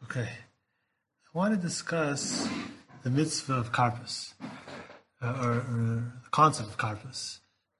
Okay. I want to discuss the mitzvah of karpas, or the concept of karpas.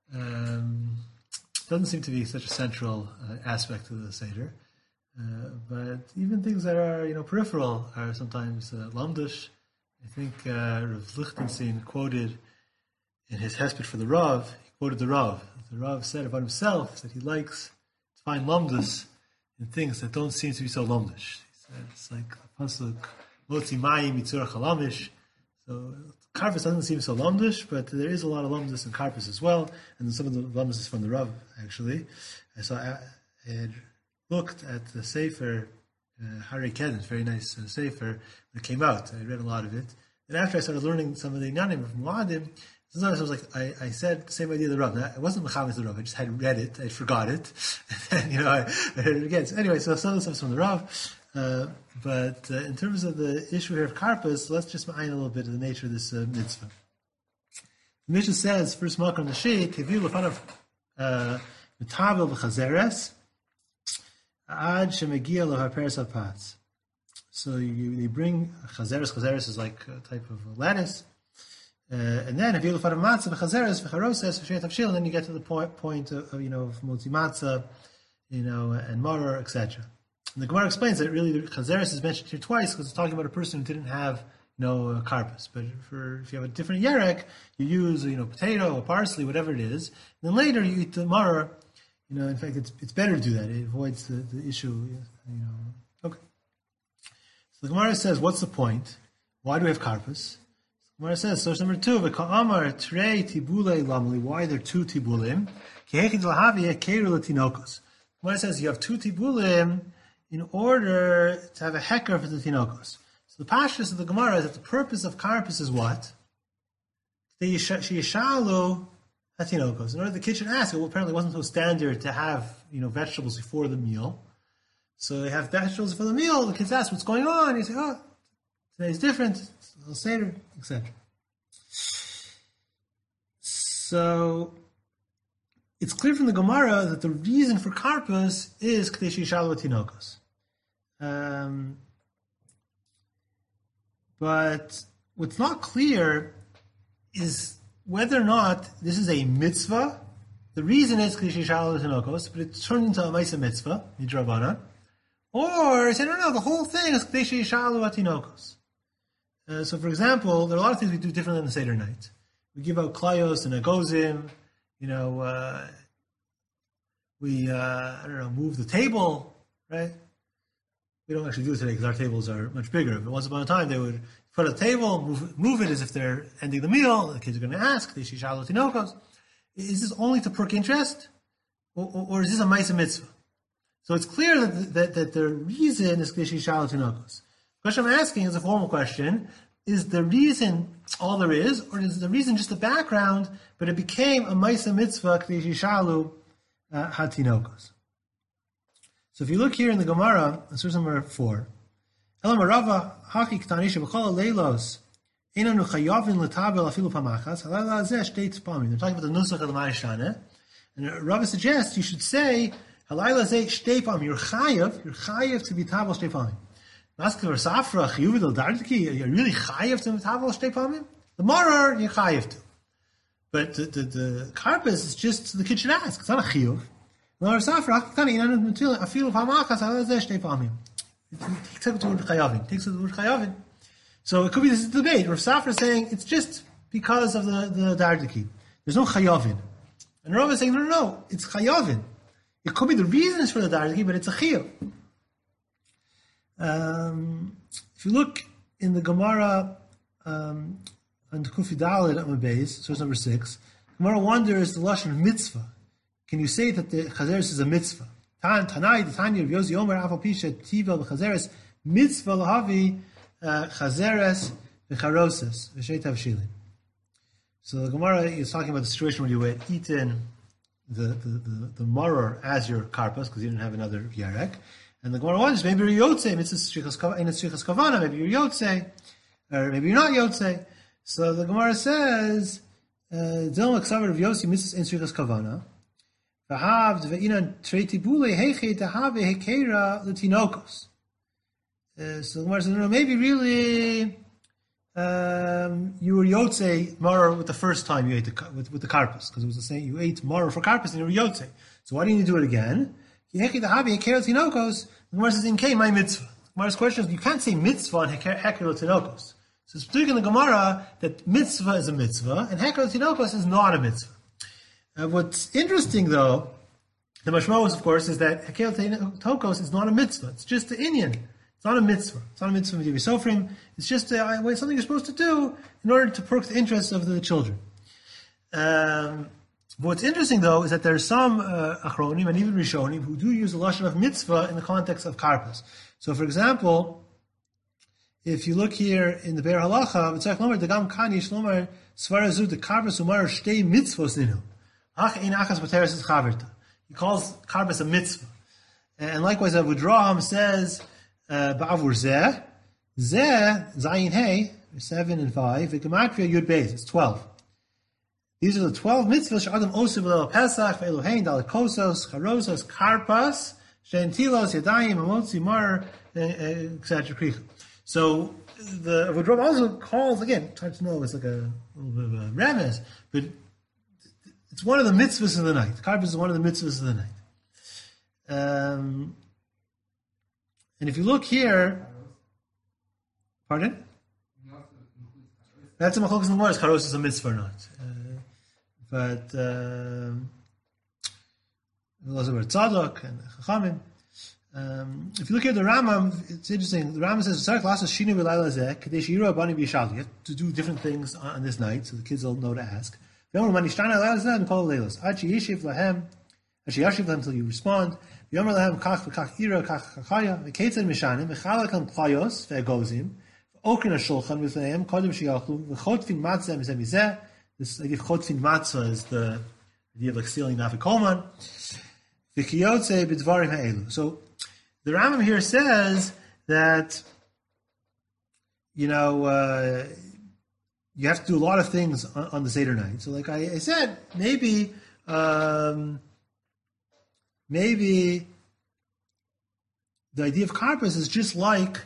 Doesn't seem to be such a central aspect of the Seder, but even things that are peripheral are sometimes lamdish. I think Rav Lichtenstein quoted in his hesped for the Rav, he quoted the Rav. The Rav said about himself that he likes to find lamdus in things that don't seem to be so lamdish. He said it's like a pasuk, Motzi mayim yitzur chalamish. So karpas doesn't seem so lamdish, but there is a lot of lamdus in karpas as well, and some of the lamdus is from the Rav actually. So I had looked at the Sefer Harei Kedem, very nice Sefer, when it came out. I read a lot of it. And after I started learning some of the Inyanim from Muadim, sometimes I was like, I said the same idea of the Rav. I wasn't Mechamis the Rav, I just had read it, I forgot it, and then, I heard it again. So anyway, so some of the stuff is from the Rav, but in terms of the issue here of karpas, let's just ma'ayin a little bit of the nature of this mitzvah. The Mishnah says, first mark on the sheet, Teviu l'fanav metavel v'chazeres, ad shemegia l'haperes hapatz. So they bring chazeres. Chazeres is like a type of lettuce. And then if you look at matzah, v'chazeres, v'charoses, v'shrei tavshil, then you get to the point of motzi matzah, and maror, etc. And the Gemara explains that really chazeres is mentioned here twice because it's talking about a person who didn't have karpas. But if you have a different yerek, you use potato or parsley, whatever it is. And then later you eat the maror. In fact, it's better to do that. It avoids the issue. Okay. So the Gemara says, what's the point? Why do we have karpas? Gemara says, source number 2, v'ka'amar trei tibulei lamli. Why are there 2 tibulim? Kehechid lahaviyeh keiru l'tinokos. Gemara says you have 2 tibulim in order to have a heker for the tinokos. So the pashtus of the Gemara is that the purpose of karpas is what? Sheyishalu hatinokos. In order the kid should ask, well, apparently it wasn't so standard to have vegetables before the meal. So they have vegetables for the meal. The kids ask, what's going on? You say, oh, today's different. It's a little Seder, etc. So it's clear from the Gemara that the reason for karpas is k'tei she'yishalu hatinokos. But what's not clear is whether or not this is a mitzvah. The reason is k'tei she'yishalu hatinokos, but it's turned into a ma'aseh mitzvah, midrabanan. Or say, no, the whole thing is k'tei she'yishalu hatinokos. So, for example, there are a lot of things we do differently on the Seder night. We give out klayos and agozim. We move the table, right? We don't actually do it today because our tables are much bigger. But once upon a time, they would put a table, move it as if they're ending the meal. The kids are going to ask, k'tei she'yishalu hatinokos. Is this only to perk interest? Or is this a ma'aseh mitzvah? So it's clear that the reason is k'tei she'yishalu hatinokos. The question I'm asking is a formal question. Is the reason all there is, or is the reason just the background, but it became a ma'aseh mitzvah k'tei she'yishalu hatinokos? So if you look here in the Gemara, source number 4, Elam Rava haki ktani shebechol leilos einanu chayavin letabel afilu pamachas halayla hazeh shtei tzpamim. They're talking about the nusach of the Ma'aseh, and Rava suggests you should say halayla hazeh shtei pamim. You're chayav to be tabel shtei pamim. Asking for safra chiyuv del dardiki, are you really chayav to be tabel shtei pamim? The maror you're chayav to, but the karpas is just the kid should ask. It's not a chiyuv. It takes it to the word chayavin. So it could be this is the debate. Rav Safra is saying it's just because of the dardiki. There's no chayavin. And Rav is saying, no, it's chayavin. It could be the reason is for the dardiki, but it's a chiyuv. If you look in the Gemara on Kufi Dalet on Beis, source number 6, Gemara wonders the lashon of mitzvah. Can you say that the chazeres is a mitzvah? Tanai, the Tanya of Yosi Omer, Afal Pisha, Tiva, v'chazeres, mitzvah lahavi, chazeres, v'charoses, v'shrei tavshilin. So the Gemara is talking about the situation where you had eaten the maror as your karpas, because you didn't have another yarek. And the Gemara wonders, maybe you're yotze, mitzvah strichas kavana, maybe you're yotze, or maybe you're not yotze. So the Gemara says, Zilma ksavar of Yosi, mitzvah strichas kavana, So the Gemara says, no, maybe really you were Yotze Mara with the first time you ate with the karpas, because it was the same, you ate Mara for karpas and you were Yotze. So why didn't you do it again? The Gemara says, in K, my mitzvah. The Gemara's question is, you can't say mitzvah and heker l'tinokos. So it's particularly in the Gemara that mitzvah is a mitzvah and heker l'tinokos is not a mitzvah. What's interesting though, the mashmos, of course, is that heker l'tinokos is not a mitzvah. It's just the inyan. It's not a mitzvah. It's not a mitzvah with Sofrim. It's just something you're supposed to do in order to perk the interests of the children. What's interesting, though, is that there are some achronim and even rishonim who do use the lashon of mitzvah in the context of karpas. So, for example, if you look here in the Be'er Halacha, v'tzarech lomar degam kan yesh lomar svara zu de karpas umar shtei mitzvos ninu. Ach ein achas b'teres es chaverta. He calls karpas a mitzvah. And likewise, Avudraham says, ba'avur zeh, zayin hey, 7 and 5, v'gematria yud beis, it's 12. These are the 12 mitzvahs, she'adam osu v'lel pesach, v'elohein, dalet kosos, charosos, karpas, she'entilos, yadayim, amotzi, mar, etc. So, the Avudraham also calls, again, it's hard to know, it's like a little bit of a remez, but it's one of the mitzvahs of the night. Karpas is one of the mitzvahs of the night. And if you look here, pardon? That's a machlokas in the Gemara. Karos is a mitzvah or not. But also about tzadok and chachamim. If you look at the Rambam, it's interesting. The Rambam says, "Tzarich la'asos shinu v'layla zeh kadei sheyiru abanim v'yishalu." You have to do different things on this night, so the kids will know to ask. V'yomer manishtana layla zeh and kol leilos. Ad sheyishiv lahem, ad sheyashiv lahem until you respond. V'yomer lahem kach v'kach ira kach chachaya v'keitzad mishanim v'chalakam klayos v'egozim v'okrin hashulchan v'lehem kodem sheyachlu v'chotfin matzah mizeh mizeh. This idea of chotfin matzah is the idea of like stealing nafikoman. V'kiyotze b'dvarim ha'elu. So the Rambam here says that, you have to do a lot of things on the Seder night. So like I said, maybe the idea of karpas is just like,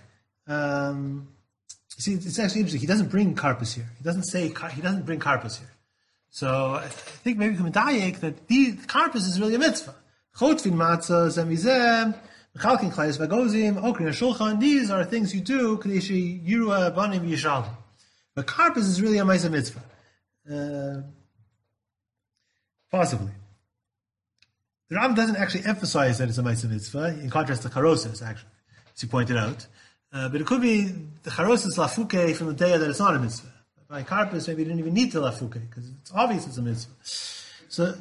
see, it's actually interesting. He doesn't bring karpas here. He doesn't bring karpas here. So I think maybe we can medayek that the karpas is really a mitzvah. Chotfin matzah, zemizem, mechalkin klayos v'gozim, okrin hashulchan. These are things you do kadeshi yirua banim yishalu. But karpas is really a ma'aseh mitzvah. Possibly. The Rambam doesn't actually emphasize that it's a ma'aseh mitzvah, in contrast to charosas, actually, as you pointed out. But it could be the charosas lafuke from the day that it's not a mitzvah. By karpas, maybe you didn't even need to lafuke, because it's obvious it's a mitzvah. So,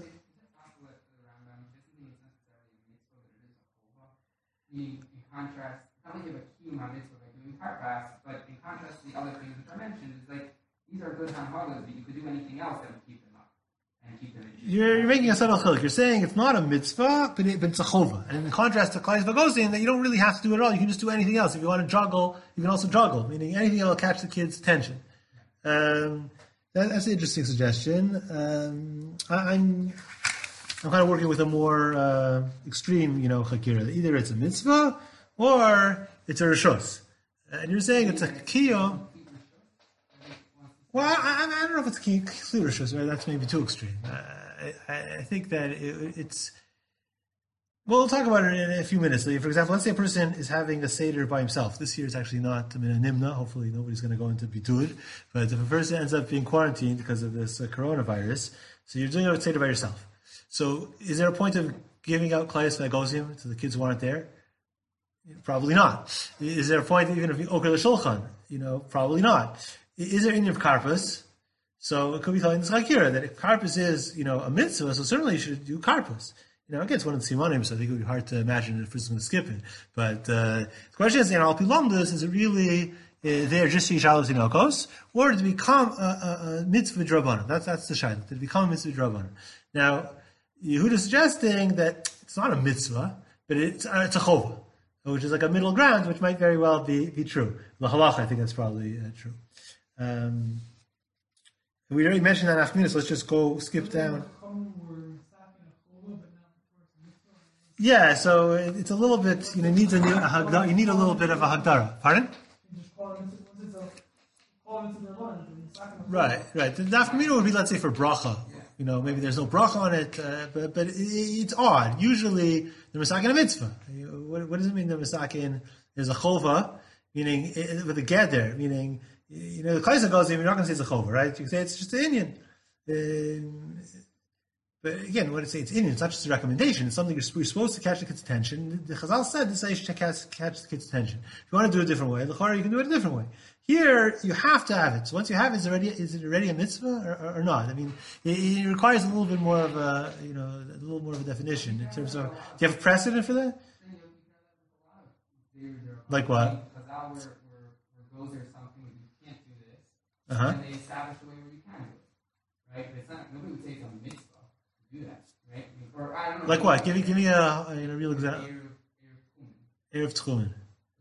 in contrast, not like you have a kiyum mitzvah by doing karpas, but in contrast to the other things which are mentioned, it's like these are good hanhagas, but you could do anything else that would keep them up and keep them in. You're making a subtle chiluk. You're saying it's not a mitzvah, but it's a chova. And in contrast to klayos v'gozim, that you don't really have to do it at all. You can just do anything else. If you want to juggle, you can also juggle, meaning anything that will catch the kids' attention. That's an interesting suggestion. I'm kind of working with a more extreme, chakira. Either it's a mitzvah or it's a rishos. And you're saying it's a kiyum. Well, I don't know if it's a kiyum rishos, right? That's maybe too extreme. I think that it's... Well, we'll talk about it in a few minutes. For example, let's say a person is having a Seder by himself. This year is actually not a nimna. Hopefully nobody's going to go into bitud. But if a person ends up being quarantined because of this coronavirus, so you're doing a Seder by yourself. So is there a point of giving out klayos v'egozim to the kids who aren't there? Probably not. Is there a point even of okr l'shulchan? Probably not. Is there any of karpas? So it could be telling this chakira that if karpas is, a mitzvah, so certainly you should do karpas. Again, it's one of the simanim, so I think it would be hard to imagine if a person's going to skip it. But the question is, al pi lamdus, is it really there just to yishalu tinokos, or to become a mitzvah drabanan? That's the shayla. To become a mitzvah drabanan. Now, Yehuda is suggesting that it's not a mitzvah, but it's a chova, which is like a middle ground, which might very well be true. The halacha, I think that's probably true. We already mentioned that in Achminas, so let's just skip down. Yeah, so it's a little bit, needs a hagdara. You need a little bit of a hagdara. Pardon? Right. The nafkamina would be, let's say, for bracha. Maybe there's no bracha on it, but it's odd. Usually, the misakin a mitzvah. What does it mean? The misakin is a chova, meaning with a geder, meaning the kaisa goes. You're not going to say it's a chova, right? You can say it's just an Indian. But again, when I say it's Indian, it's not just a recommendation. It's something you're supposed to catch the kid's attention. The Chazal said this should catch the kid's attention. If you want to do it a different way, l'chara, you can do it a different way. Here, you have to have it. So once you have it, is it already a mitzvah or not? I mean, it requires a little bit more of a little more of a definition in terms of. Do you have a precedent for that? Like what? Chazal where goes there something that you can't do this, and they establish a way where you can do it, right? But it's not. Nobody would say it's a mitzvah. Do that, right? Or I don't know. Like what? Give me a real example. Erev Tchumen.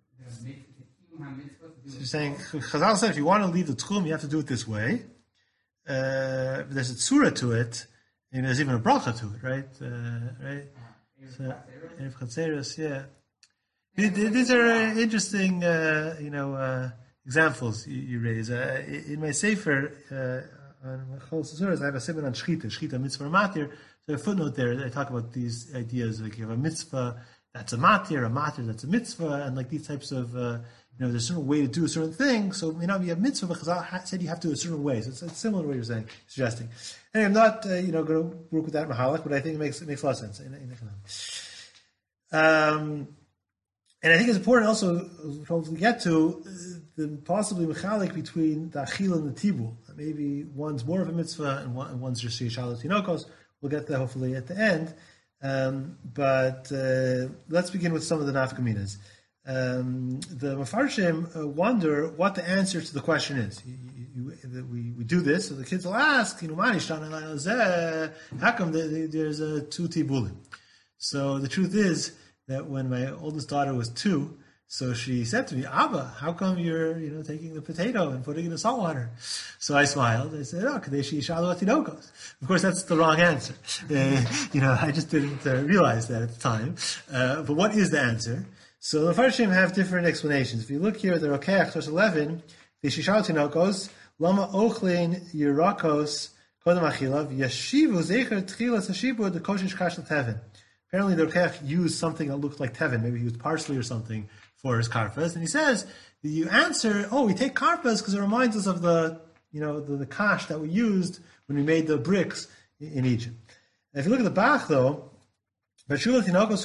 So you're saying Chazal said if you want to leave the Tchum, you have to do it this way. There's a tzura to it, and there's even a bracha to it, right? Right. So Erev Chatzeros, yeah. These are interesting, examples you raise. In my sefer. On I have a siman on shchita mitzvah matir. So a footnote there, I talk about these ideas, like you have a mitzvah that's a matir that's a mitzvah, and like these types of, there's a certain way to do a certain thing, so it may not be a mitzvah, because I said you have to do it a certain way, so it's similar to what you're suggesting. Anyway, I'm not, going to work with that mahalach, but I think it makes a lot of sense. And I think it's important also, to hopefully get to, the possibly mechalik between the achil and the tibul. Maybe one's more of a mitzvah and one's just yishalat tinokos. We'll get there hopefully at the end. But let's begin with some of the nafkaminas. The Mefarshim wonder what the answer to the question is. We do this, so the kids will ask, how come there's two tibulim? So the truth is that when my oldest daughter was 2, so she said to me, Abba, how come you're, taking the potato and putting it in the salt water? So I smiled. I said, Kadeshi Yishalu Atinokos. Of course, that's the wrong answer. I just didn't realize that at the time. But what is the answer? So the Farshim have different explanations. If you look here at the Rokeach, verse 11, Yishalu Atinokos, Lama Ochlin Yirakos Kodam Achilav, Yashivu Zecher Tchilas Hashibu, the Koshish Kashal Tevin. Apparently the Rokeach used something that looked like Tevin. Maybe he used parsley or something for his karpas, and he says, you answer, we take karpas because it reminds us of the kash that we used when we made the bricks in Egypt. And if you look at the Bach, though, so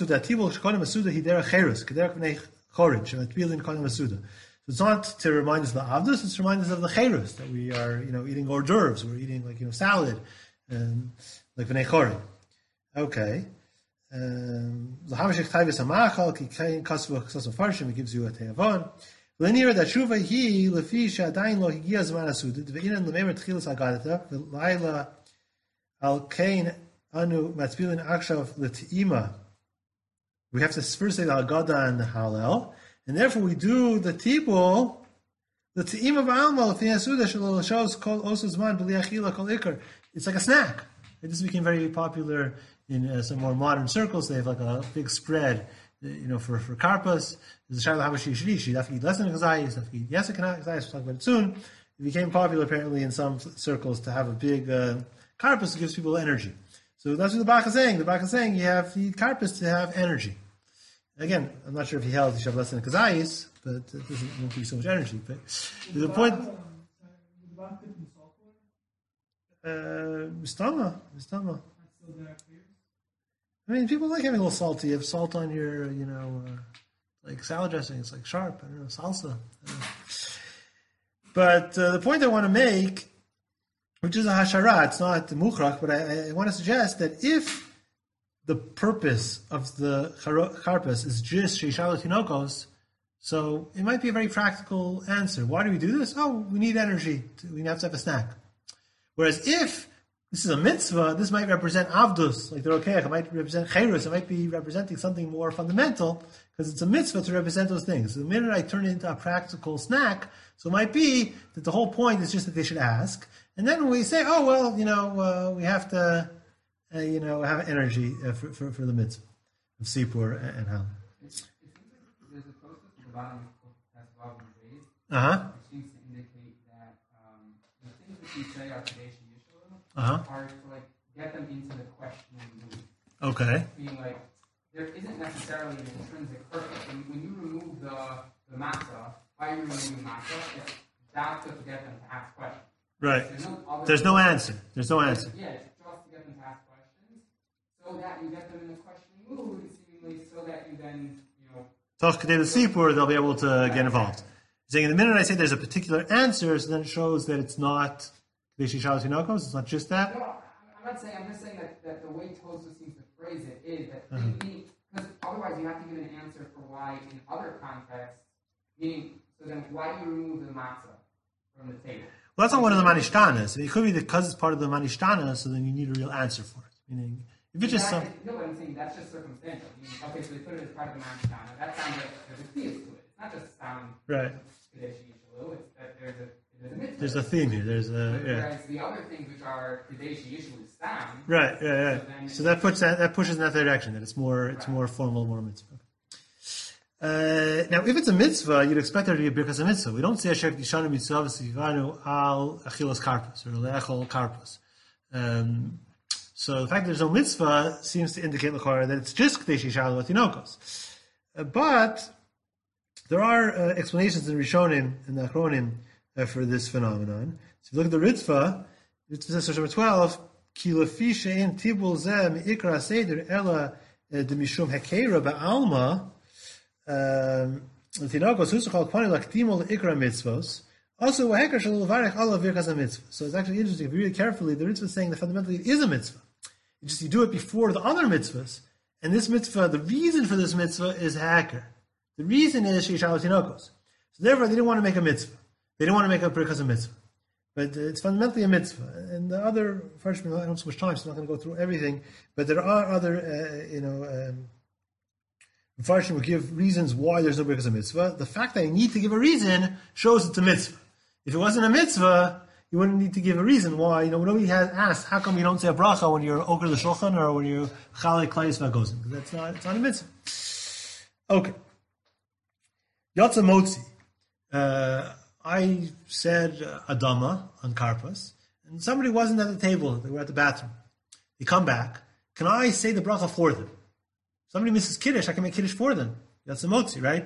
it's not to remind us of the avdus, it's to remind us of the cherus, that we are, eating hors d'oeuvres, we're eating salad, like v'nei chorin. Okay. It gives you a te'avon. Linear that shuva he lefi shadayin lo higia zman asudit ve'inan lememer tchilas agadata v'layla al kain anu matzbilin akshav l'te'ima. We have to first say the Haggadah and the Hallel, and therefore we do the tibul, the te'ima v'alma lefi asuda shelo l'shavs kol osu zman b'li achila kol ikar. It's like a snack. This became very popular in some more modern circles. They have like a big spread, for karpas. There's a shayla hamashi shirish. You have to eat less than kazayis, you have to eat yesek and kazayis. We'll talk about it soon. It became popular apparently in some circles to have a big karpas that gives people energy. So that's what the Bach is saying. The Bach is saying you have to eat karpas to have energy. Again, I'm not sure if he held you should have less than kazayis, but it won't be so much energy. But the point. Mistama. I mean, people like having a little salty. You have salt on your, like salad dressing. It's like sharp. I don't know, salsa. But the point I want to make, which is a hashara, it's not the mukhrach, but I want to suggest that if the purpose of the karpas is just sheishalu tinokos, so it might be a very practical answer. Why do we do this? We need energy. We have to have a snack. Whereas if this is a mitzvah, this might represent avdus, like the rokeach, it might represent chayrus, it might be representing something more fundamental, because it's a mitzvah to represent those things. So the minute I turn it into a practical snack, so it might be that the whole point is just that they should ask, and then we say, we have to, have energy for the mitzvah. Sipur and Hal. There's a process at the bottom of that's Vav and Beis, which seems to indicate that the things that you say are Kadesh Yishuv are to like get them into the questioning mood. Okay. Meaning like there isn't necessarily an intrinsic purpose. When you remove the matzah, why are you removing matzah? That's just to get them to ask questions. Right. There's no answer. There's no answer. Yeah, it's just to get them to ask questions, so that you get them in the questioning mood, seemingly, so that you then, Toch Kedei Sipur, they'll be able to get involved. Saying the minute I say there's a particular answer, so then it shows that it's not Kadesh Shalos Tinokos. It's not just that. No, I'm not saying. I'm just saying that the way Tosfos seems to phrase it is that thinking, because otherwise you have to give an answer for why in other contexts. Meaning, so then why do you remove the matzah from the table? Well, that's not one of the manishtanas. It could be because it's part of the manishtana, so then you need a real answer for it. Meaning, if it's just some... No, but I'm saying that's just circumstantial. Okay, so they put it as part of the manishtana. That sounds like there's a thesis to it. It's not just sound right. Kadesh Yishuv. It's that there's a mitzvah. There's a theme here. Whereas the other things which are Kadesh Yishuv is sound. Right. So that pushes in that direction. That it's more formal, more mitzvah. Now, if it's a mitzvah, you'd expect there to be a birkas a mitzvah. We don't say Asher Kedishanu mitzvah v'sivanu al achilas karpas or le'echol karpas. So the fact that there's no mitzvah seems to indicate l'chora that it's just Kadesh Yishalu Atinokos. But there are explanations in Rishonim and the Achronim for this phenomenon. So if you look at the Ritva says number 12, Ki lefi she'en tibul zeh mi'ikra seder ela demishum hekeira ba'alma Tinokos husachal kvani lakdimo le'ikra mitzvos. Also, waheker shel levarech ala virkas a mitzvah. So it's actually interesting. If you read it carefully, the Ritva is saying that fundamentally it is a mitzvah. It's just you do it before the other mitzvahs. And this mitzvah, the reason for this mitzvah is hacker. The reason is she'ishal tinokos. So therefore, they didn't want to make a mitzvah. They didn't want to make a birkas a mitzvah. But it's fundamentally a mitzvah. And the other, unfortunately, I don't have so much time, so I'm not going to go through everything. But there are other, Mepharshim will give reasons why there's no birkas a mitzvah. The fact that I need to give a reason shows it's a mitzvah. If it wasn't a mitzvah, you wouldn't need to give a reason why. Nobody has asked, how come you don't say a bracha when you're Oker the Shulchan or when you're Chalei Klais Vagozim? Because it's not a mitzvah. Okay. Yatsa Motzi. I said Adama on Karpas, and somebody wasn't at the table. They were at the bathroom. They come back. Can I say the bracha for them? Somebody misses Kiddush, I can make Kiddush for them. Yatsa Motzi, right?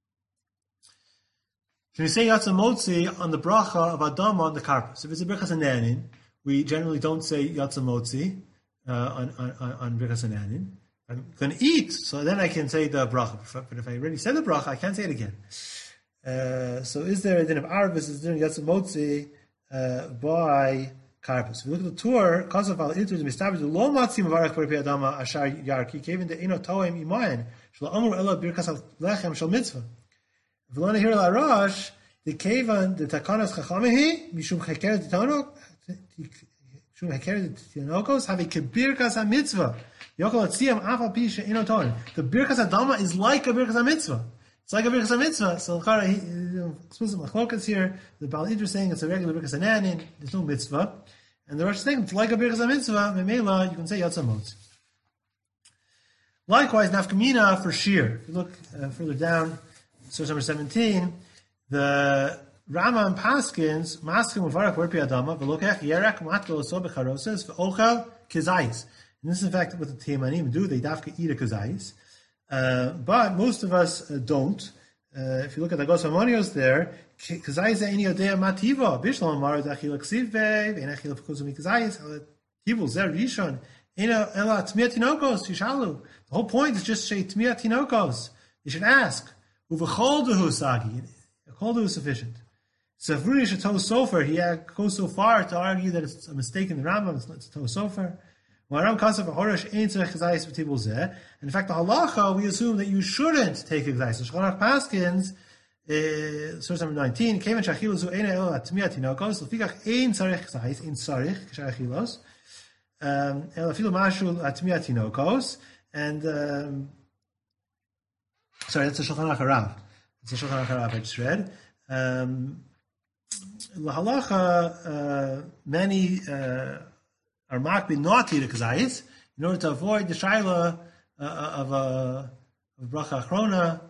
Can we say Yatsa Motzi on the bracha of Adama on the Karpas? If it's a Birkas Hananin, we generally don't say Yatsa Motzi on Birkas Hananin. I'm going to eat, so then I can say the bracha. But if I already said the bracha, I can't say it again. So is there a din of Arvis, is there a Yatsa Motzi by Karpas? If you look at the tour, Kasav al Iters Mistabiz Lo Matzi Mavarach B'Rei Adama Ashar Yarki Kevin De Eno Toim Imayin Shlo Amur Ela Birkas Al Lechem Shal Mitzvah. If you want to hear La Rosh, the Kevan the Takanas Chachamahi Mishum Cheker Titanok Mishum Cheker Titanokos have a Kebirkas A Mitzvah. Yokol Atziam Afal Pisha Eno Toim. The Birkas Adama is like a Birkas A Mitzvah. It's like a Birkas HaMitzvah. So, explicit machlokas here. The Baal Idr is saying it's a regular Birkas HaNanin. There's no mitzvah. And the Rosh is saying it's like a Birkas HaMitzvah. Memela, you can say Yatsa Motzi. Likewise, Nafkamina for Shir. If you look further down, source number 17, the Rama and Paskins, Maskim Uvarach Werpi Adama, Velokech Yerek Matko Oso Becharoses, Ve'ochel Kizayis. And this is in fact what the Teimanim do. They dafka eat a Kizayis. But most of us don't. If you look at the Gos Hamonios there, Kazayis any odea mativa, Bishlam Amar Dachil Ksive, Venachil Kuzumi Kazayis, Tivul Zer Rishon, Ena Ela Tmiat Tinokos, Yishalu. The whole point is just say Tmiat Tinokos. You should ask. Uvacholduhu Sagi. A choldu is sufficient. Safruni Shato Sofer, he goes so far to argue that it's a mistake in the Rambam, it's To Sofer. And in fact, the halacha, we assume that you shouldn't take a gzais. So Shulchan Paskins, source number 19, Kevan shachilos eina el atmiyat tinokos, lefikach ein tzarich gzais, ein tzarich shachilos, el afilu mashu atmiyat tinokos, and sorry, that's a Shulchan Harav. It's a Shulchan Harav I just read. La halacha, many are makbid not to eat a kazayis in order to avoid the shaila of a bracha achrona,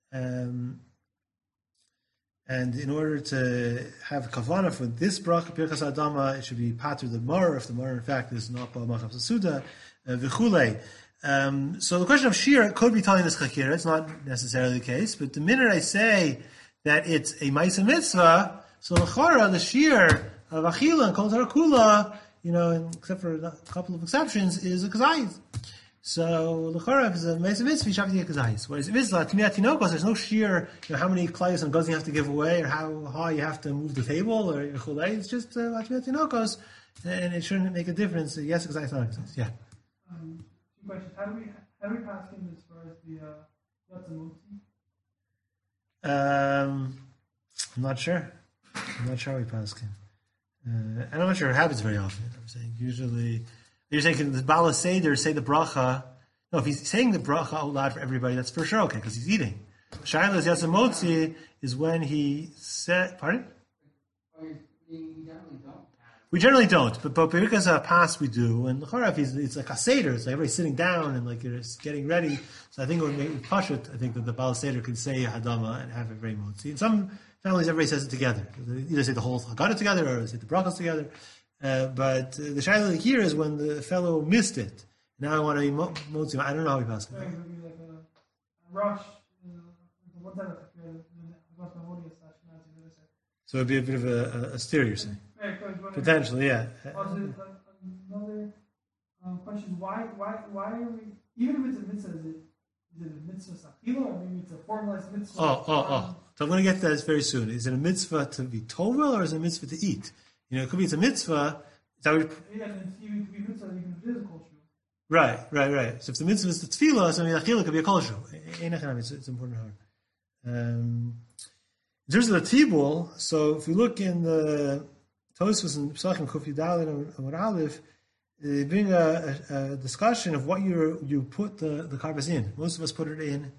and in order to have kavana for this bracha pirchas adama, it should be pater the mar, if the mar in fact is not bal machav sasuda, v'chulei. So the question of shir could be telling this chakira. It's not necessarily the case, but the minute I say that it's a ma'isa mitzvah, so l'chara the shir of achila and kol tarakula, except for a couple of exceptions, is a kazayis. So l'chara if it's a ma'isa mitzvah, you have to get kazayis. Whereas if it's t'miyat tinokos, there's no shir, how many klayos and gozim you have to give away, or how high you have to move the table, or chulei. It's just t'miyat tinokos, and it shouldn't make a difference. Yes, kazayis, not kazayis. Yeah. Two questions. How do we pass him as far as the Yatzamotzi? I'm not sure how we pass him. And I'm not sure it happens very often. I'm saying usually, you're saying can the Bala Seder say the bracha? No, if he's saying the bracha out loud for everybody, that's for sure okay because he's eating. Shaila's Yatzamotzi is when he said, pardon? We generally don't, but because pass we do, and l'charav it's like a seder, it's like everybody's sitting down and like you're getting ready. So I think it would make pashut. I think that the Baal Seder can say hadama and have it very motzi. In some families, everybody says it together. They either say the whole Haggadah together or say the brachas together. But the shayla here is when the fellow missed it. Now I want to be motzi. I don't know how he passed it. It would be like a rush. One time so it'd be a bit of a steer, you're saying. Potentially, yeah. Another question: Why are we? Even if it's a mitzvah, is it a mitzvah sachila, or maybe it's a formalized mitzvah? So I'm going to get to that very soon. Is it a mitzvah to be tovel, or is it a mitzvah to eat? It could be it's a mitzvah. Yeah, and it could be mitzvah even if it is a kol shu. Right. So if the mitzvah is the tefillah, so achila could be a kol shu. It's important hard. In terms of the tibul, so if we look in the Tosfos and Pesachim Kuf Yudalid and Amud Aleph, they bring a discussion of what you put the karpas in. Most of us put it in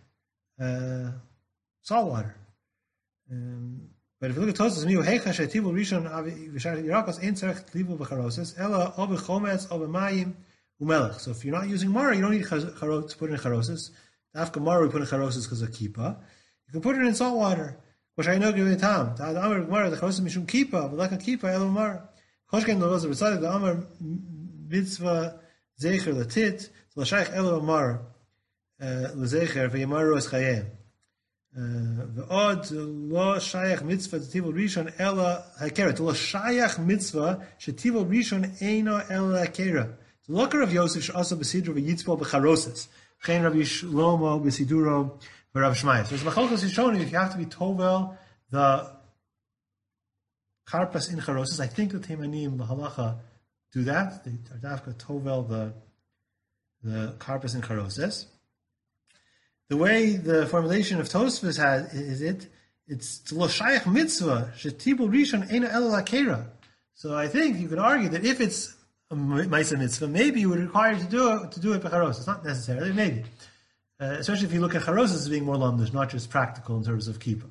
salt water. But if you look at Tosfos, miu heicha she'tibul rishon v'shar yirakos ein tzarech tibul b'charoses ela o b'chometz o b'mayim u'melech. So if you're not using mara, you don't need charot to put it in charoses. After mara, we put in charoses because of kippah. You can put it in salt water. Which I know give tam. The Amar Gemara the Charosim Mishum Kippah, but like a Kippah Elo Mar. Choshken Loros B'Tzadik the Amar Mitzvah Zecher Latit L'Shayich Elo Mar L'Zecher V'Yamaru Es Chayim. V'Od Lo Shayach Mitzvah T'Tivol Rishon Ela Hakera. To Lo Shayach Mitzvah She'Tivol Rishon Eino Ela Hakera. The Locker of Yosef She'asa B'Sidro V'Yitzpo B'Charoses. Chen Rabbi Shlomo B'Siduro Rav Shmai. So it's Machalkos is showing if you have to be tovel the karpas in charoses. I think the Teimanim the halacha do that. They are dafka tovel the karpas in charoses. The way the formulation of Tosfos has it's lo shayach mitzvah shetibul rishon eina ela lakera. So I think you could argue that if it's a ma'isa mitzvah, maybe you would require to do it b'charos. Not necessarily, maybe. Especially if you look at charosis as being more lamdish, not just practical in terms of kippah.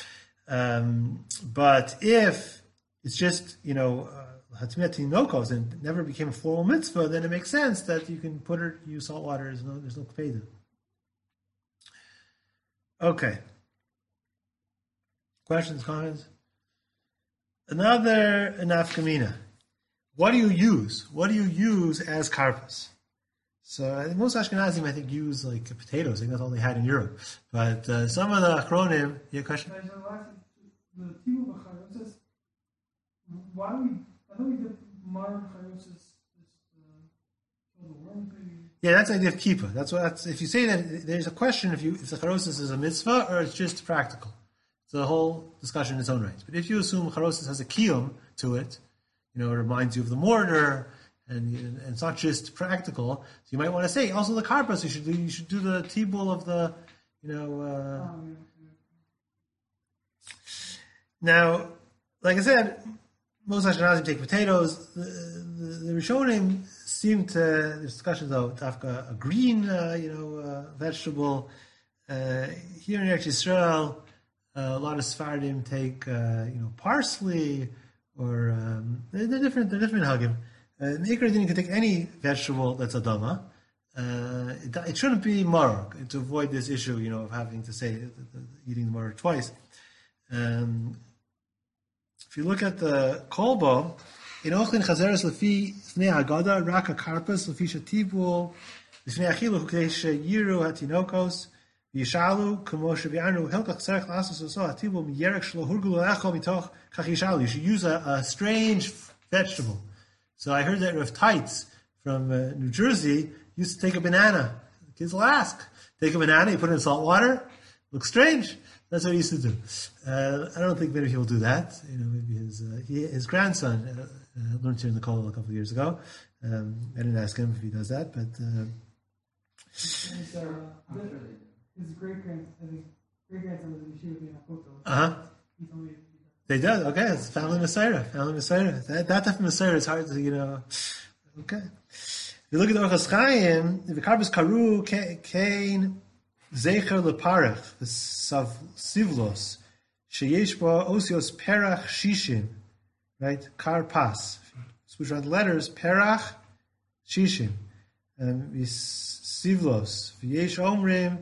But if it's just, hatmiat tinokos and never became a formal mitzvah, then it makes sense that you can use salt water. There's no kpeda. Okay. Questions, comments? Another nafkamina. What do you use? What do you use as karpas? So most Ashkenazim, I think, use like potatoes. I think that's all they had in Europe. But some of the acronym, question? The tibul b'charosis. Why do we? I know we did modern charosis. Yeah, that's the idea of kippah. That's if you say that there's a question if the charosis is a mitzvah or it's just practical. It's a whole discussion in its own right. But if you assume charosis has a kiyum to it, it reminds you of the mortar. And it's not just practical. So you might want to say also the karpas. You should do the tibul of the Now, like I said, most Ashkenazim take potatoes. The Rishonim seem to there's discussions of a green vegetable. Here in Eretz Yisrael, a lot of Sfardim take parsley or they're different hagim. In Ikra Din, you can take any vegetable that's adama. it shouldn't be maror to avoid this issue, of having to say eating the maror twice. If you look at the kolbo, in ochlin chazeres lefi fnei hagada raka karpas lefi shatibul lefnei achilu hukesh yiru hatinokos yishalu kamo shebianu helkach tzarech lasos so hatibul miyerek shlo hurgulu echol mitoch kach yishalu. You should use a strange vegetable. So I heard that Rav Teitz from New Jersey used to take a banana. Kids will ask. Take a banana, you put it in salt water. Looks strange. That's what he used to do. I don't think many people do that. Maybe his grandson learned here in the kollel a couple of years ago. I didn't ask him if he does that, but his great-grandson was in Yeshiva in Apoto. He told me they did. Okay, it's family Messiah. That type of Messiah is hard to, Okay. If you look at the Orchos Chaim, the Karpas Karu Kain Zecher Leparach Sav Sivlos Sheyesh Ba Osios Perach Shishim, right? Karpas. Switch around the letters. Perach Shishim. Sivlos V'yesh Omrim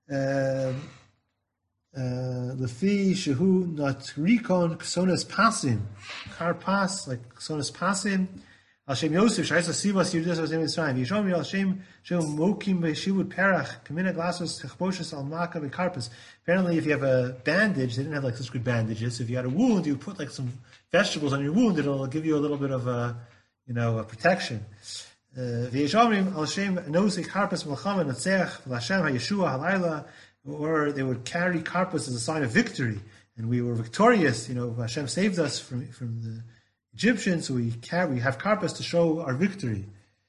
Lefi Shehu Natrikon Ksonas Pasim. Karpas, like Ksonas Pasim. Hashem Yosef, Shaisa Sivas, Yudus, Hashem Yisrael. Yishom Hashem, Shem Mokim, Beshivud Perach, Kamina Glasos, Techboshus, Almaka, Bekarpus. Apparently, if you have a bandage, they didn't have such good bandages. If you had a wound, you put some vegetables on your wound, it'll give you a little bit of a protection. V'yishomrim, Hashem, Nosik, Karpus, Melchama, Natseach, V'Lashem, HaYeshua, Halayla, or they would carry Karpus as a sign of victory. And we were victorious, Hashem saved us from the Egyptians, so we have karpas to show our victory.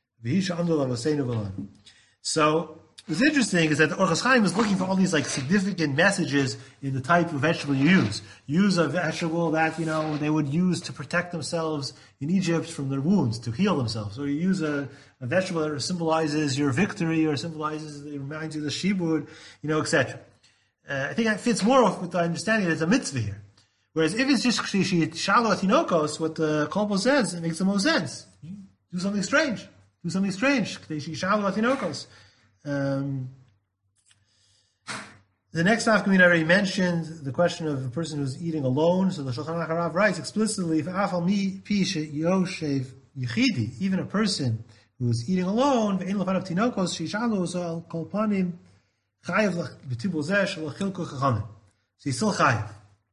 So what's interesting is that the Orchos Chaim is looking for all these significant messages in the type of vegetable you use. Use a vegetable that they would use to protect themselves in Egypt from their wounds, to heal themselves. Or you use a vegetable that symbolizes your victory, or it reminds you of the shibud, etc. I think that fits more with the understanding that it's a mitzvah here. Whereas if it's just Shalu Atinokos, what the Kolbo says, it makes the most sense. Do something strange. Shalu Atinokos. The next nafkamina I already mentioned, the question of a person who's eating alone. So the Shulchan Aruch Harav writes explicitly, even a person who is eating alone, so he's still chayiv.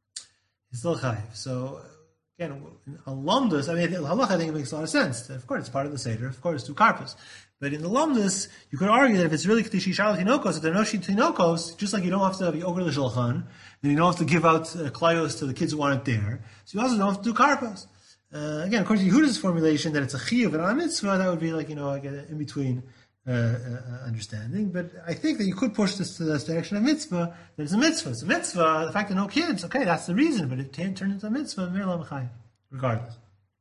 So, again, on Lamdus, in Halach, I think it makes a lot of sense. Of course, it's part of the Seder, of course, two karpas. But in the Lamdus, you could argue that if it's really K'tishi Shalat Tinokos, if there are no Tinokos, just like you don't have to have Yoger L'Shulchan, then you don't have to give out Klayos to the kids who aren't there, so you also don't have to do karpas. Again, according to Yehuda's formulation that it's a chiyuv and a mitzvah, that would be like, in between understanding. But I think that you could push this to this direction of mitzvah, that it's a mitzvah. It's a mitzvah, the fact that no kids, okay, that's the reason, but it turned into a mitzvah, regardless.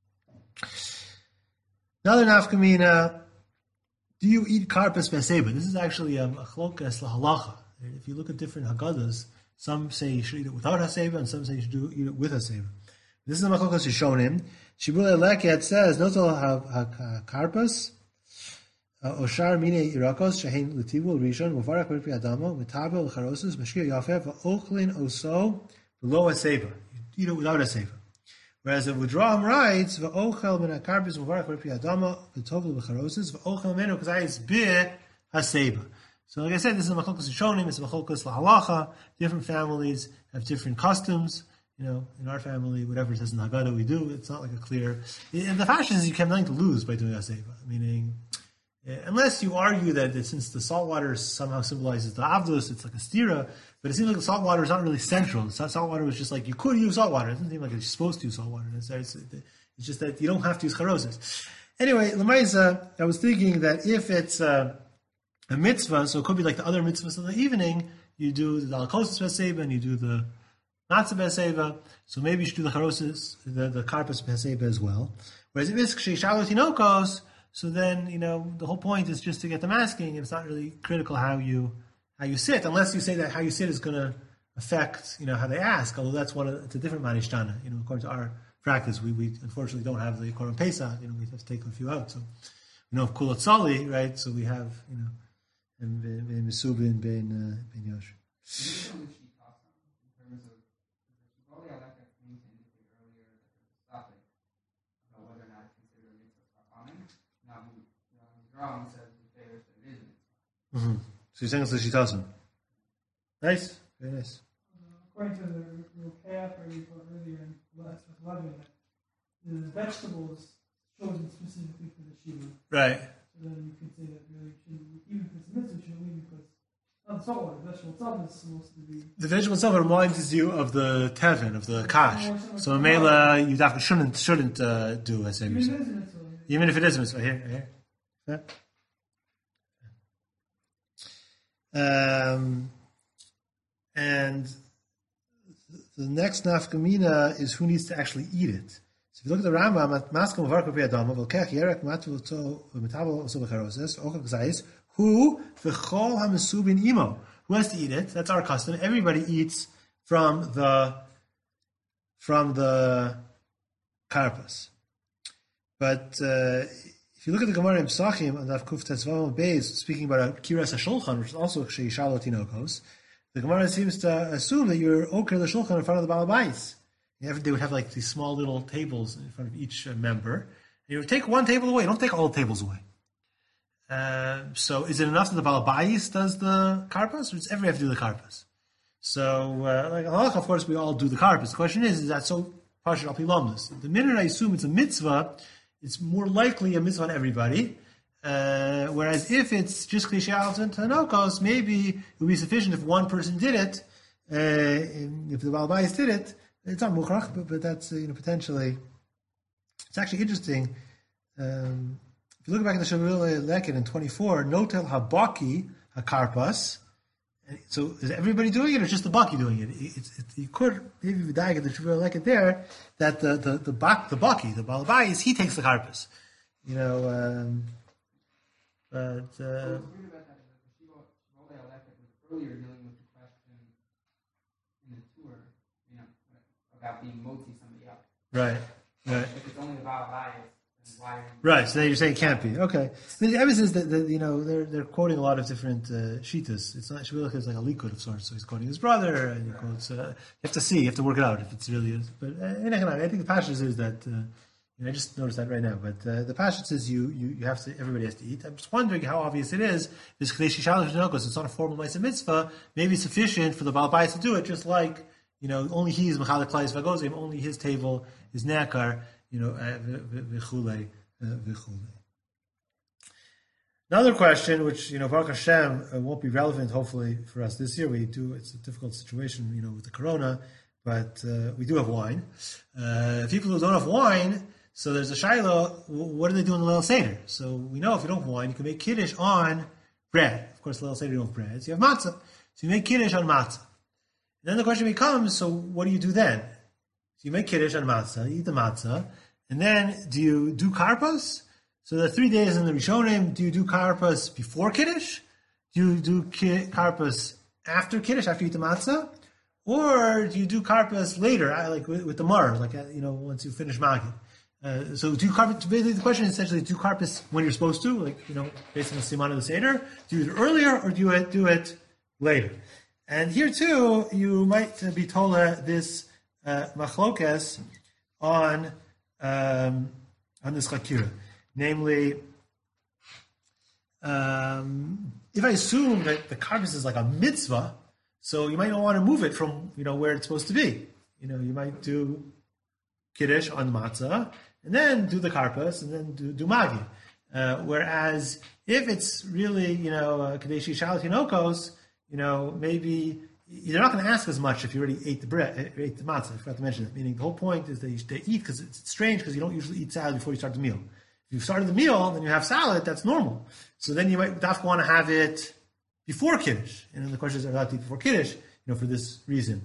Another nafkamina, do you eat karpas b'seba? This is actually a chlokas lahalacha. If you look at different haggadahs, some say you should eat it without haseba, and some say you should eat it with haseba. This is the machlokas Rishonim. Shibul Eleket says, "Notal karpas, oshar mine irakos shehein l'tivul rishon muvarach b'rpi adamo mitabel l'charosus mashkir yafeh v'ochlin oso below haseba." You eat it without haseba. Whereas the Vudraham writes, "V'ochel min hakarpas muvarach b'rpi adamo v'tovel l'charosus v'ochel menu k'zayis be haseba." So, like I said, this is a machlokas Rishonim. It's a machlokas lahalacha. Different families have different customs. In our family, whatever it says in the Haggadah, we do. It's not like a clear. And the fashion is you have nothing to lose by doing haseba. Meaning, unless you argue that since the salt water somehow symbolizes the avdus, it's like a stira. But it seems like the salt water is not really central. The salt water was just like you could use salt water. It doesn't seem like you're supposed to use salt water. It's just that you don't have to use charoses. Anyway, Lamaisa, I was thinking that if it's a mitzvah, so it could be like the other mitzvahs of the evening. You do the dalakos haseba and you do the matzah b'haseba, so maybe you should do the charosis, the karpas b'haseba as well. Whereas if it's ksheishalu tinokos, so then the whole point is just to get them asking, and it's not really critical how you sit, unless you say that how you sit is going to affect how they ask. Although it's a different manishtana. According to our practice, we unfortunately don't have the Korban Pesach. We have to take a few out. So of Kulatzali, right? So we have, and Ben Mesubin, Ben Yosh. Mm-hmm. So you're saying it's the Shitasim. Nice, very nice. According to the Rukayat, or you thought earlier in last 11, the vegetables chosen specifically for the Shiva. Right. So then you can say that really shouldn't, even if it's a mitzvah, shouldn't leave because not the saltwater, the vegetable itself is supposed to be. The vegetable itself reminds you of the tevin, of the kash. So Mela, you definitely shouldn't do as same. Even if it is a mitzvah. Here. Yeah. And the next nafkamina is who needs to actually eat it. So if you look at the Rambam, Maskam Varka Piadama, Volkech Yerek Matuto Metabal Sobacharosis, Okak Zais, who V'chol HaMesubin Imo. Who has to eat it? That's our custom. Everybody eats from the karpas. But if you look at the Gemara in Pesachim and Kuf Tetzvav Beis, speaking about a Kiras HaShulchan, which is also Sheishalo Tinokos, the Gemara seems to assume that you're Oker the Shulchan in front of the Baal Bais. They would have like these small little tables in front of each member. And you would take one table away. Don't take all the tables away. So is it enough that the Baal Bais does the karpas, or does everybody have to do the karpas? So, like halakha, of course, we all do the karpas. The question is that so Pashut al Pi Lamdas? The minute I assume it's a mitzvah, it's more likely a mitzvah on everybody. Whereas if it's just Klishal and Tanokos, maybe it would be sufficient if one person did it. If the Baal Bais did it, it's not mukhrach, but that's potentially. It's actually interesting. If you look back at the Shavuot Leket in 24, Notel Habaki Hakarpas. So is everybody doing it, or just the Baki doing it? You could maybe Vidai at the Shavuot Leket there that the Baki, the Baal Bais, he takes the karpas. But what's weird about that is that the Shavuot Leket was earlier dealing with the question in the tour, about being moti somebody else. Right. If it's only the Baal Bais, then why? Right. So then you're saying it can't be. Okay. I mean, the evidence is that they're quoting a lot of different shitas. It's not Shavuot Leket is like a likud of sorts. So he's quoting his brother, and he quotes. You have to see. You have to work it out if it really is. But I think the passage is that. I just noticed that right now, but the passage says you have to. Everybody has to eat. I'm just wondering how obvious it is. This Kadeshi Shalosh Nokos. It's not a formal mitzvah. Maybe it's sufficient for the Baal Bais to do it, just like only he is Mechalek Klais Vagozim. Only his table is Nekar. V'chulei. Another question, which Baruch Hashem won't be relevant, hopefully, for us this year. It's a difficult situation, with the corona, but we do have wine. People who don't have wine. So there's a shaila, what do they do in the Leil Seder? So we know if you don't have wine, you can make kiddush on bread. Of course, Leil Seder you don't have bread, so you have matzah. So you make kiddush on matzah. And then the question becomes, so what do you do then? So you make kiddush on matzah, you eat the matzah, and then do you do karpas? So the 3 days in the Rishonim, do you do karpas before kiddush? Do you do karpas after kiddush, after you eat the matzah? Or do you do karpas later, like with the mar, once you finish magid? So do karpas, basically the question is essentially, do karpas when you're supposed to, based on the siman of the Seder? Do you do it earlier, or do you do it later? And here too, you might be told this machlokes on this chakira. Namely, if I assume that the karpas is like a mitzvah, so you might not want to move it from where it's supposed to be. You might do kiddush on matzah, and then do the karpas, and then do magid. Whereas if it's really kadeshi shalat hinokos, maybe they're not going to ask as much if you already ate the bread, ate the matzah. I forgot to mention that. Meaning the whole point is that they eat, because it's strange because you don't usually eat salad before you start the meal. If you started the meal, then you have salad. That's normal. So then you might want to have it before kiddush. And then the question is, are allowed to eat before kiddush? For this reason.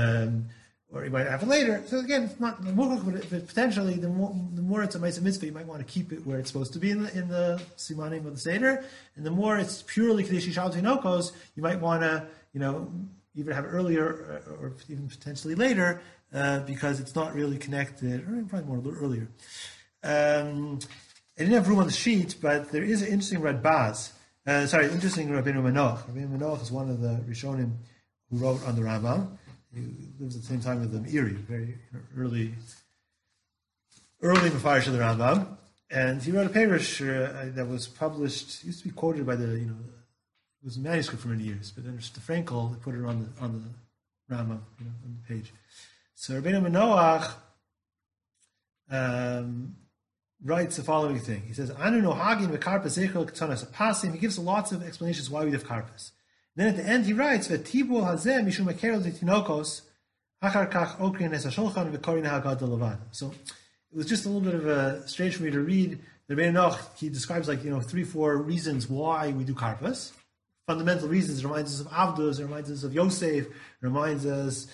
Or you might have it later. So again, it's not but potentially the more it's a mitzvah, you might want to keep it where it's supposed to be in the simanim of the seder, and the more it's purely kadeshi shalat hinokos, you might want to either have it earlier or even potentially later because it's not really connected, or probably more a little earlier. I didn't have room on the sheet, but there is an interesting Radbaz. Interesting Rabbeinu Manoach. Rabbeinu Manoach is one of the Rishonim who wrote on the Rambam. He lives at the same time with the Meiri, very early Mefarish of the Rambam. And he wrote a Perush that was published, used to be quoted by it was a manuscript for many years, but then the Frankel, they put it on the Rambam, on the page. So Rabbeinu Manoach writes the following thing. He says, Anu nohagin v'karpas eichel k'tanas apasim. He gives lots of explanations why we have karpas. Then at the end he writes, V'tibul hazeh mishum akerel titinokos achar kach okrin es hashulchan v'korin hagad levad. So it was just a little bit of a strange for me to read. The Rebbeinu Noach, he describes 3-4 reasons why we do karpas. Fundamental reasons. It reminds us of Avdus, it reminds us of Yosef, it reminds us,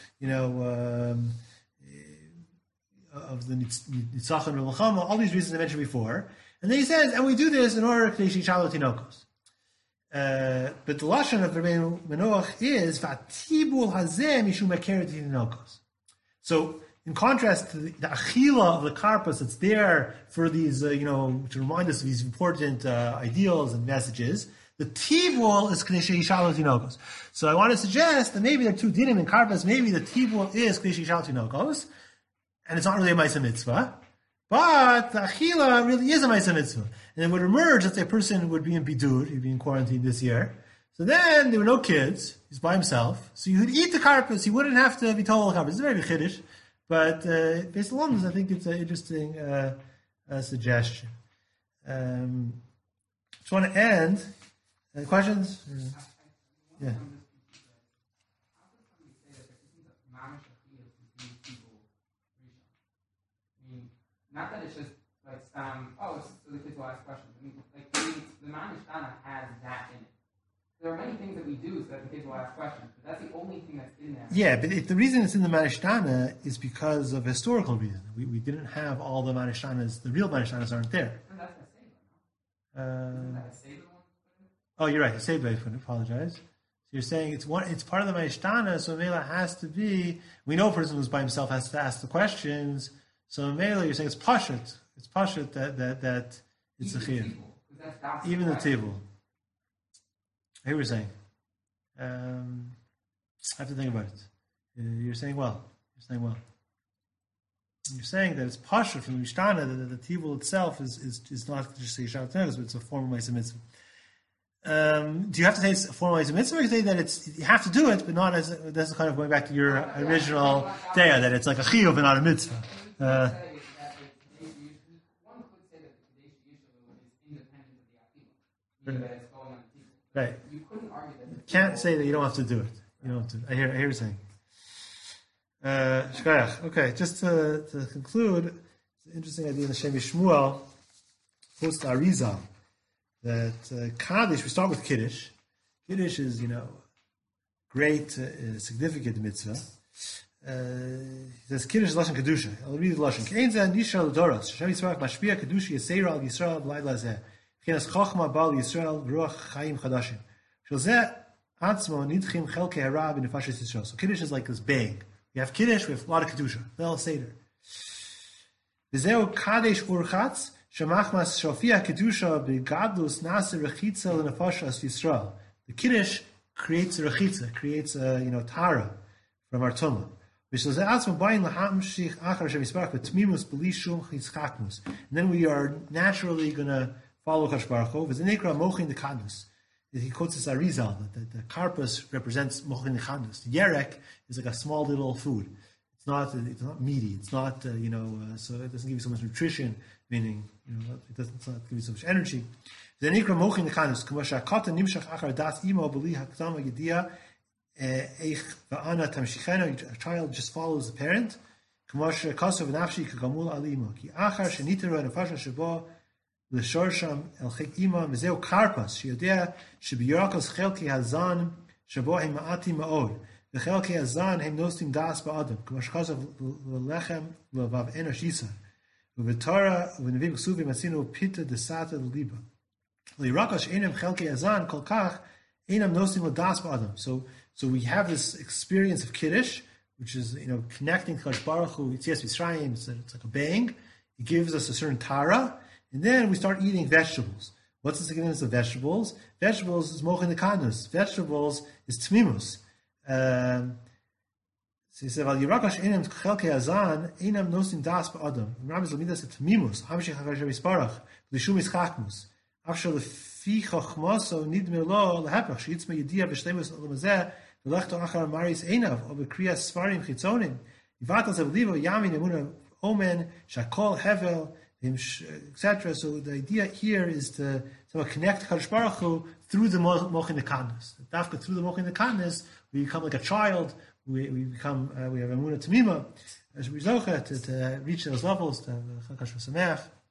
of the Nitzachon and Melchama, all these reasons I mentioned before. And then he says, and we do this in order to Shalo Tinokos. But the Lashon of Rabbeinu Manoach is Vatibul Hazeh Mishum Akeret Tinokos. So, in contrast to the achila of the karpas that's there for these, to remind us of these important ideals and messages, the tivul is K'nei Shalo Tinokos. So I want to suggest that maybe there are two dinim in karpas. Maybe the tivul is K'nei Shalo Tinokos, and it's not really a Maisa Mitzvah, but the Achila really is a Maisa Mitzvah. And it would emerge that a person would be in Bidud, he'd be in quarantine this year. So then there were no kids, he's by himself, so you could eat the karpas, he wouldn't have to be told the karpas. It's very chiddush, but based on London, I think it's an interesting suggestion. Just want to end. Questions? Yeah. Not that it's just so the kids will ask questions. I mean, the Manishtana has that in it. There are many things that we do so that the kids will ask questions, but that's the only thing that's in there. Yeah, but the reason it's in the Manishtana is because of historical reason. We didn't have all the Manishtanas, the real Manishtanas aren't there. And that's a Seba, no? Isn't that a Seba one? Oh, you're right, a Seba, I apologize. So you're saying it's part of the Manishtana, so Mela has to be, we know a person who's by himself has to ask the questions. So in Mela, you're saying it's pashut. It's pashut that it's a chiyuv. Even the table. I hear what you're saying. I have to think about it. You're saying well. You're saying that it's pashut from the Mishnah that the table itself is not just a Yishav Tenes, but it's a form of Maisa Mitzvah. Do you have to say it's a form of Maisa Mitzvah, or you say that you have to do it, but not as that's kind of going back to your original daya that it's like a chiyuv and not a mitzvah? One could say that the Kadesh Yishuv is independent of the Akila, meaning that it's going on the people. Right. You couldn't argue that. You can't say that you don't have to do it. You don't have to. I hear you saying. Shkayach. Okay, just to conclude, it's an interesting idea in the Shem Yishmuel, post Arizal, that Kaddish, we start with Kiddush. Kiddush is, great, significant mitzvah. He says Kiddush Lashon Kedusha. I'll read the Lashon. Kein zeh nishal doros. Hashem Yisrael mashpia Kedusha Yisrael al Yisrael b'layla zeh. Kenas Chochma bal Yisrael ruach Chaim Chadashim. Shel zeh atzmo nidchim chelkei hara b'nefashis Yisrael. So Kiddush is like this bang. We have Kiddush, we have a lot of Kedusha. They'll Seder. V'zeu Kadesh urchatz shemachmas shofia Kedusha b'gadlus nasa rechitza l'nefashas Yisrael. The Kiddush creates a rechitza, creates a tara from our tumah. And then we are naturally going to follow Kadosh Baruch Hu. He quotes this Arizal, that the karpas represents mochin chadus. The yerek is like a small little food. It's not meaty. It's not so it doesn't give you so much nutrition. Meaning it's not give you so much energy. The nikra mochin chadus. K'mosha kata nimshach achar das imo b'li hakdama yedia. A child just follows the parent. L'shorsham el chek ima mezeu karpas sheyodea shebiyorakos chelki hazan shabo hem ma'ati ma'od v'chelki hazan hem nostim das ba'adam k'mashkasav l'lechem l'vav enashisa v'v'torah v'nevim ksuvim asinu pita desata l'liba l'yirakos she'enem chelki hazan kol kach enam nostim l'das ba'adam. So we have this experience of Kiddush, which is connecting to Kadosh Baruch Hu. Yitzias Mitzrayim. It's like a bang. It gives us a certain tara. And then we start eating vegetables. What's the significance of vegetables? Vegetables is mochin nekanus. Vegetables is tmimus. So he said, "Val yirakash enam chelkei azan enam nosim das ba'adam." Rabbi Zalmidas tmimus. Hamshich hakadosh bisparach l'shum ischachmus. After the fi chachmaso nidme lo lehepach sheitzma yediyah b'shleimus l'mazeh v'lechto achar maris enav or b'kriyas svarim chitzonim. Yivatas avlivo yamin emuna omen shakol hevel etc. So the idea here is to connect Kadosh Baruch Hu through the mochin nekanos. Dafka through the mochin nekanos, we become like a child. We become we have emunah tamima as we to reach those levels. To Chag Sameach.